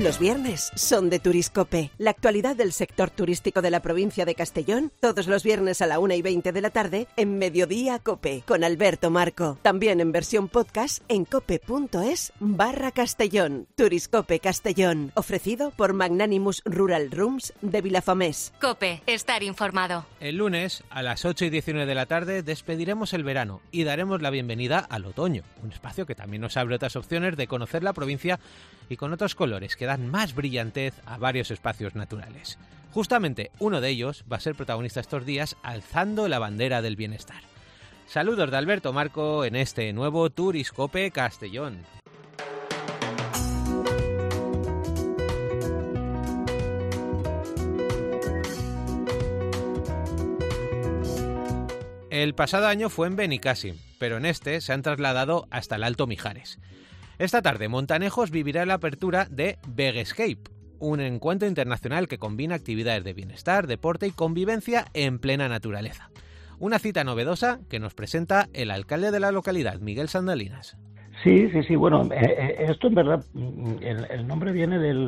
Los viernes son de Turiscope. La actualidad del sector turístico de la provincia de Castellón, todos los viernes a la 1:20 de la tarde en Mediodía Cope, con Alberto Marco. También en versión podcast en cope.es/Castellón. Turiscope Castellón, ofrecido por Magnanimous Rural Rooms de Vilafamés. Cope, estar informado. El lunes, a las 8:19 de la tarde, despediremos el verano y daremos la bienvenida al otoño, un espacio que también nos abre otras opciones de conocer la provincia y con otros colores que dan más brillantez a varios espacios naturales. Justamente uno de ellos va a ser protagonista estos días alzando la bandera del bienestar. Saludos de Alberto Marco en este nuevo Turiscope Castellón. El pasado año fue en Benicàssim, pero en este se han trasladado hasta el Alto Mijares. Esta tarde, Montanejos vivirá la apertura de Vegescape, un encuentro internacional que combina actividades de bienestar, deporte y convivencia en plena naturaleza. Una cita novedosa que nos presenta el alcalde de la localidad, Miguel Sandalinas. Sí. Bueno, esto en verdad, el nombre viene del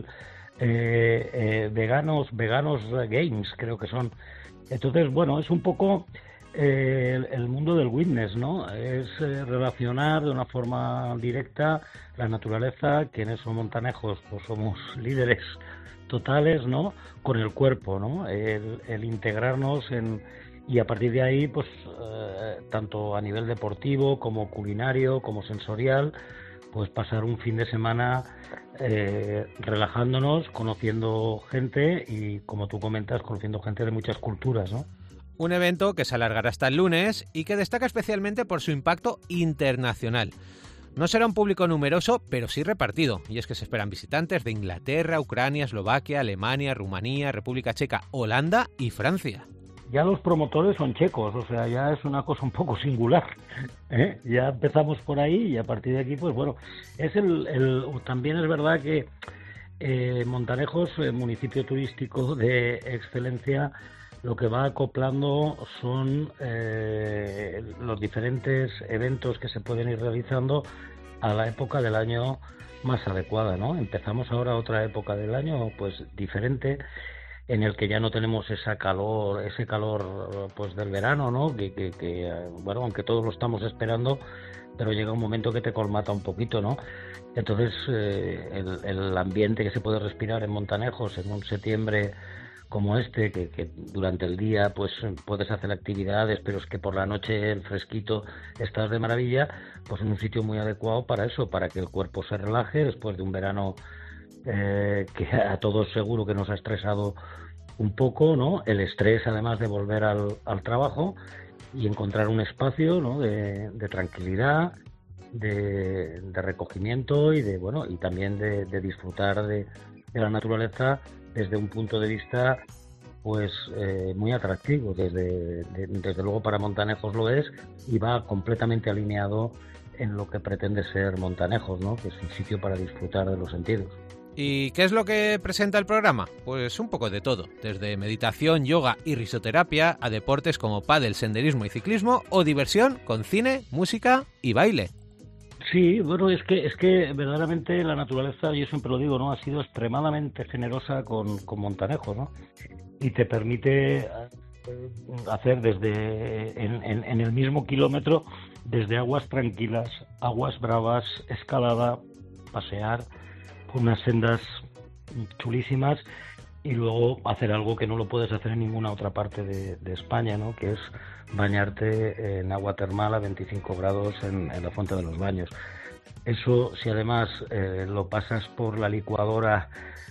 Veganos Games, creo que son. Entonces, bueno, es un poco el mundo del wellness, ¿no? Es relacionar de una forma directa la naturaleza, que en esos montanejos pues somos líderes totales, ¿no? Con el cuerpo, ¿no? El integrarnos y a partir de ahí, pues tanto a nivel deportivo como culinario, como sensorial, pues pasar un fin de semana relajándonos, conociendo gente y, como tú comentas, conociendo gente de muchas culturas, ¿no? Un evento que se alargará hasta el lunes y que destaca especialmente por su impacto internacional. No será un público numeroso, pero sí repartido, y es que se esperan visitantes de Inglaterra, Ucrania, Eslovaquia, Alemania, Rumanía, República Checa, Holanda y Francia. Ya los promotores son checos, o sea, ya es una cosa un poco singular, ¿eh? Ya empezamos por ahí y a partir de aquí, pues bueno, es también es verdad que Montanejos, municipio turístico de excelencia, lo que va acoplando son los diferentes eventos que se pueden ir realizando a la época del año más adecuada, ¿no? Empezamos ahora otra época del año pues diferente, en el que ya no tenemos ese calor pues del verano, ¿no? Que bueno, aunque todos lo estamos esperando, pero llega un momento que te colmata un poquito, ¿no? Entonces el ambiente que se puede respirar en Montanejos en un septiembre como este, que durante el día pues puedes hacer actividades, pero es que por la noche el fresquito estás de maravilla, pues en un sitio muy adecuado para eso, para que el cuerpo se relaje después de un verano que a todos seguro que nos ha estresado un poco, ¿no? El estrés, además de volver al trabajo, y encontrar un espacio, ¿no? de tranquilidad, de recogimiento y y también de disfrutar de la naturaleza desde un punto de vista pues muy atractivo. Desde luego para Montanejos lo es, y va completamente alineado en lo que pretende ser Montanejos, ¿no? Que es un sitio para disfrutar de los sentidos. ¿Y qué es lo que presenta el programa? Pues un poco de todo, desde meditación, yoga y risoterapia a deportes como pádel, senderismo y ciclismo, o diversión con cine, música y baile. Sí, bueno, es que verdaderamente la naturaleza, yo siempre lo digo, ¿no? Ha sido extremadamente generosa con Montanejos, ¿no? Y te permite hacer en el mismo kilómetro, desde aguas tranquilas, aguas bravas, escalada, pasear por unas sendas chulísimas, y luego hacer algo que no lo puedes hacer en ninguna otra parte de España, ¿no? Que es bañarte en agua termal a 25 grados en la Fuente de los Baños. Eso, si además lo pasas por la licuadora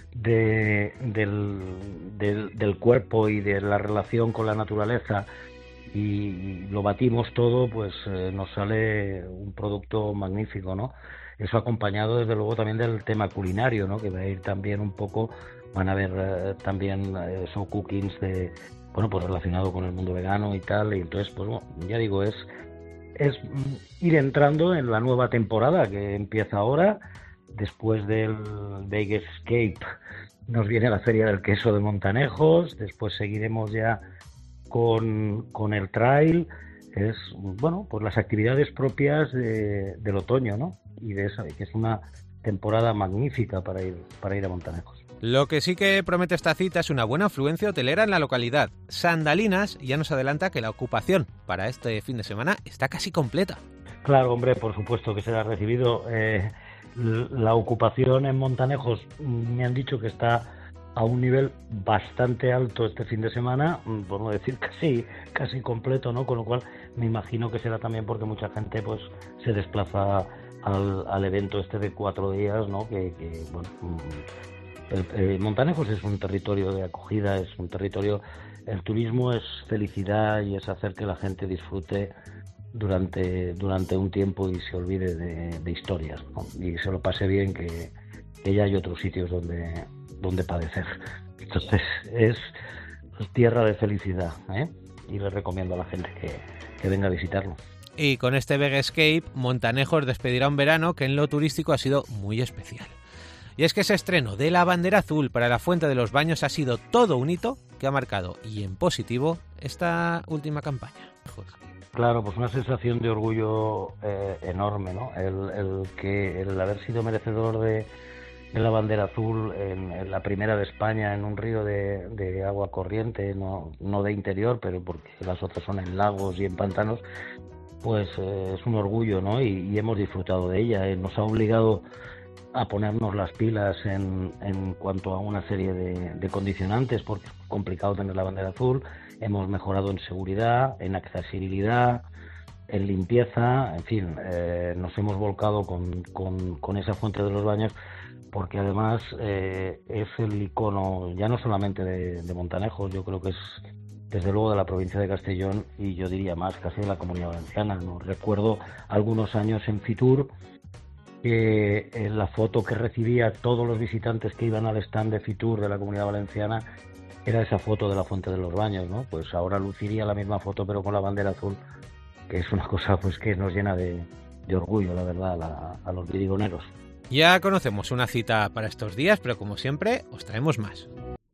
del cuerpo y de la relación con la naturaleza, y lo batimos todo, pues nos sale un producto magnífico, ¿no? Eso acompañado desde luego también del tema culinario, ¿no? Que va a ir también un poco, van a haber también show cookings pues relacionado con el mundo vegano y tal, y entonces pues bueno, ya digo, es ir entrando en la nueva temporada que empieza ahora. Después del Vegescape nos viene la Feria del Queso de Montanejos, después seguiremos ya con el trail, es bueno, pues las actividades propias del otoño, ¿no? Y de esa, que es una temporada magnífica para ir a Montanejos. Lo que sí que promete esta cita es una buena afluencia hotelera en la localidad. Sandalinas ya nos adelanta que la ocupación para este fin de semana está casi completa. Claro, hombre, por supuesto que será recibido. La ocupación en Montanejos me han dicho que está a un nivel bastante alto este fin de semana, por no decir casi completo, ¿no? Con lo cual me imagino que será también porque mucha gente pues se desplaza al evento este de 4 días, ¿no? Montanejos es un territorio de acogida, es un territorio... El turismo es felicidad y es hacer que la gente disfrute durante un tiempo y se olvide de historias, ¿no? Y se lo pase bien, que ya hay otros sitios donde padecer. Entonces es tierra de felicidad, ¿eh? Y les recomiendo a la gente que venga a visitarlo. Y con este Vega Escape, Montanejos despedirá un verano que en lo turístico ha sido muy especial. Y es que ese estreno de la bandera azul para la Fuente de los Baños ha sido todo un hito que ha marcado, y en positivo, esta última campaña. Claro, pues una sensación de orgullo enorme, ¿no? El haber sido merecedor de la bandera azul en la primera de España, en un río de agua corriente, no de interior, pero porque las otras son en lagos y en pantanos, pues es un orgullo, ¿no? Y hemos disfrutado de ella. Nos ha obligado a ponernos las pilas en cuanto a una serie de condicionantes, porque es complicado tener la bandera azul. Hemos mejorado en seguridad, en accesibilidad, en limpieza, en fin, nos hemos volcado con esa Fuente de los Baños, porque además es el icono ya no solamente de Montanejos, yo creo que es desde luego de la provincia de Castellón, y yo diría más, casi de la Comunidad Valenciana, ¿no? Recuerdo algunos años en Fitur, que la foto que recibía todos los visitantes que iban al stand de Fitur de la Comunidad Valenciana era esa foto de la Fuente de los Baños, ¿no? Pues ahora luciría la misma foto, pero con la bandera azul, que es una cosa pues que nos llena de orgullo, la verdad, a los virigoneros. Ya conocemos una cita para estos días, pero como siempre, os traemos más.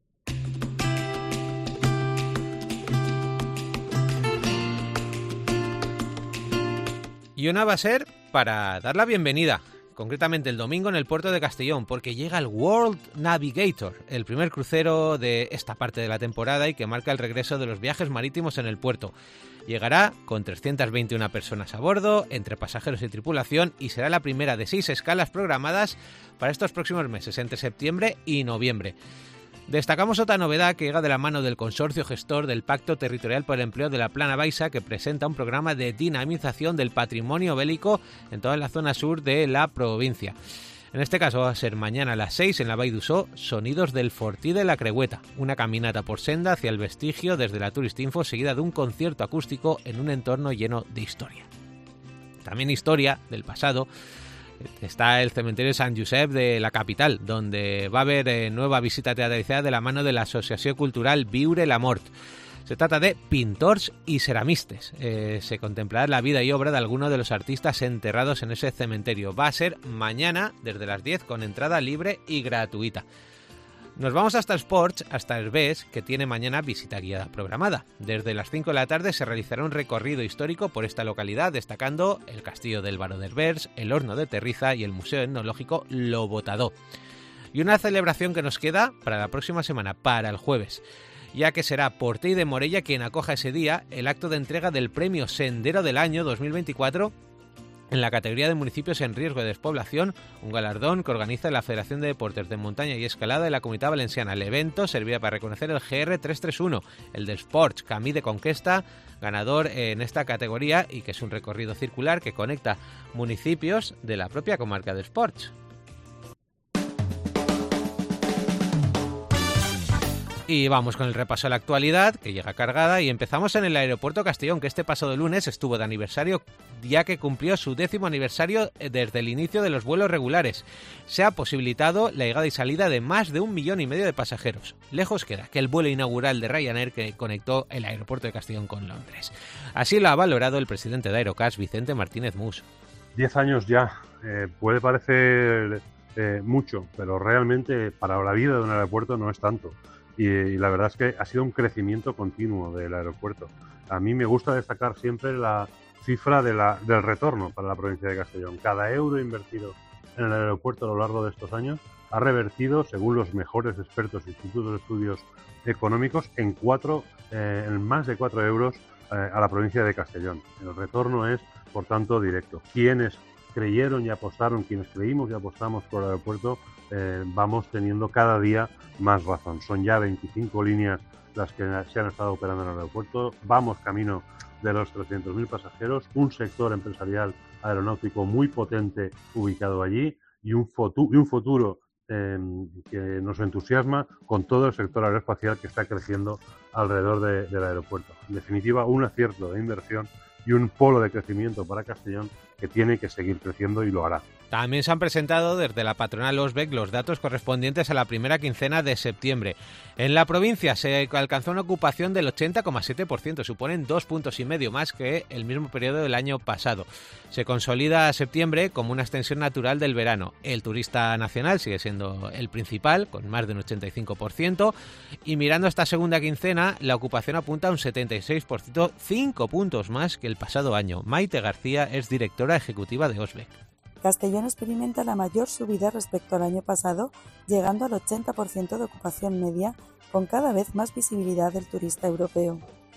Y una va a ser para dar la bienvenida, concretamente el domingo en el puerto de Castellón, porque llega el World Navigator, el primer crucero de esta parte de la temporada y que marca el regreso de los viajes marítimos en el puerto. Llegará con 321 personas a bordo, entre pasajeros y tripulación, y será la primera de 6 escalas programadas para estos próximos meses, entre septiembre y noviembre. Destacamos otra novedad que llega de la mano del consorcio gestor del Pacto Territorial por el Empleo de la Plana Baixa, que presenta un programa de dinamización del patrimonio bélico en toda la zona sur de la provincia. En este caso va a ser mañana a las 6 en la Vall d'Uixó, Sonidos del Fortí de la Creueta, una caminata por senda hacia el vestigio desde la Turistinfo, seguida de un concierto acústico en un entorno lleno de historia. También historia del pasado. Está el cementerio Sant Josep de la capital, donde va a haber nueva visita teatralizada de la mano de la Asociació Cultural Viure la Mort. Se trata de pintors y ceramistes. Se contemplará la vida y obra de algunos de los artistas enterrados en ese cementerio. Va a ser mañana desde las 10 con entrada libre y gratuita. Nos vamos hasta Sports, hasta Herbés, que tiene mañana visita guiada programada. Desde las 5 de la tarde se realizará un recorrido histórico por esta localidad, destacando el Castillo del Baró de Herbés, el Horno de Terriza y el Museo Etnológico Lo Botador. Y una celebración que nos queda para la próxima semana, para el jueves, ya que será Portell de Morella quien acoja ese día el acto de entrega del Premio Sendero del Año 2024 en la categoría de municipios en riesgo de despoblación, un galardón que organiza la Federación de Deportes de Montaña y Escalada de la Comunitat Valenciana. El evento servirá para reconocer el GR331, el de Sports Camí de Conquesta, ganador en esta categoría, y que es un recorrido circular que conecta municipios de la propia comarca de Sports. Y vamos con el repaso a la actualidad, que llega cargada, y empezamos en el Aeropuerto Castellón, que este pasado lunes estuvo de aniversario, ya que cumplió su 10º aniversario desde el inicio de los vuelos regulares. Se ha posibilitado la llegada y salida de más de 1,5 millones de pasajeros. Lejos queda que el vuelo inaugural de Ryanair que conectó el Aeropuerto de Castellón con Londres. Así lo ha valorado el presidente de Aerocas, Vicente Martínez Mus. 10 años ya, puede parecer mucho, pero realmente para la vida de un aeropuerto no es tanto. Y la verdad es que ha sido un crecimiento continuo del aeropuerto. A mí me gusta destacar siempre la cifra del retorno para la provincia de Castellón. Cada euro invertido en el aeropuerto a lo largo de estos años ha revertido, según los mejores expertos e institutos de estudios económicos, en más de 4 euros a la provincia de Castellón. El retorno es, por tanto, directo. Quienes creyeron y apostaron, quienes creímos y apostamos por el aeropuerto, vamos teniendo cada día más razón. Son ya 25 líneas las que se han estado operando en el aeropuerto. Vamos camino de los 300.000 pasajeros, un sector empresarial aeronáutico muy potente ubicado allí y un futuro que nos entusiasma con todo el sector aeroespacial que está creciendo alrededor del aeropuerto. En definitiva, un acierto de inversión y un polo de crecimiento para Castellón que tiene que seguir creciendo y lo hará. También se han presentado desde la patronal Osbec los datos correspondientes a la primera quincena de septiembre. En la provincia se alcanzó una ocupación del 80,7%, suponen 2,5 puntos más que el mismo periodo del año pasado. Se consolida septiembre como una extensión natural del verano. El turista nacional sigue siendo el principal, con más de un 85%, y mirando esta segunda quincena, la ocupación apunta a un 76%, 5 puntos más que el pasado año. Maite García es directora ejecutiva de Osbec. Castellón experimenta la mayor subida respecto al año pasado, llegando al 80% de ocupación media, con cada vez más visibilidad del turista europeo.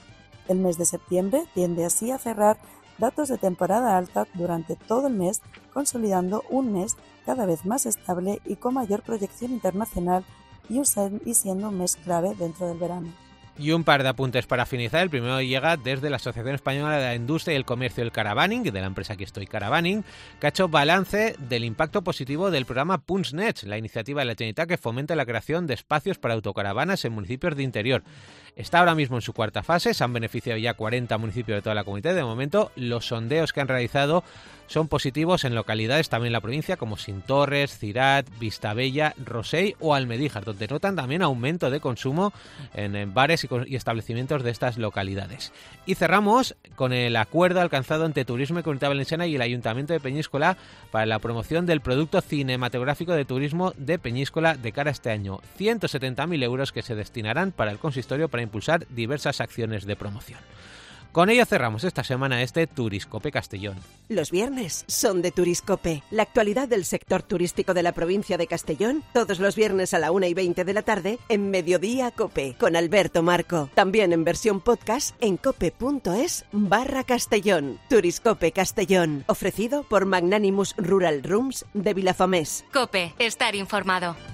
El mes de septiembre tiende así a cerrar datos de temporada alta durante todo el mes, consolidando un mes cada vez más estable y con mayor proyección internacional y siendo un mes clave dentro del verano. Y un par de apuntes para finalizar. El primero llega desde la Asociación Española de la Industria y el Comercio del Caravaning, de la empresa Aquí Estoy Caravaning, que ha hecho balance del impacto positivo del programa Puntsnet, la iniciativa de la Generalitat que fomenta la creación de espacios para autocaravanas en municipios de interior. Está ahora mismo en su cuarta fase, se han beneficiado ya 40 municipios de toda la comunidad. De momento, los sondeos que han realizado son positivos en localidades también en la provincia como Sintorres, Cirat, Vistabella, Rosell o Almedíjar, donde notan también aumento de consumo en bares y establecimientos de estas localidades. Y cerramos con el acuerdo alcanzado entre Turismo y Comunidad Valenciana y el Ayuntamiento de Peñíscola para la promoción del producto cinematográfico de turismo de Peñíscola de cara a este año. 170.000 euros que se destinarán para el consistorio para impulsar diversas acciones de promoción. Con ello cerramos esta semana este Turiscope Castellón. Los viernes son de Turiscope. La actualidad del sector turístico de la provincia de Castellón, todos los viernes a la 1:20 de la tarde en Mediodía Cope, con Alberto Marco. También en versión podcast en cope.es/Castellón. Turiscope Castellón, ofrecido por Magnanimous Rural Rooms de Vilafamés. Cope, estar informado.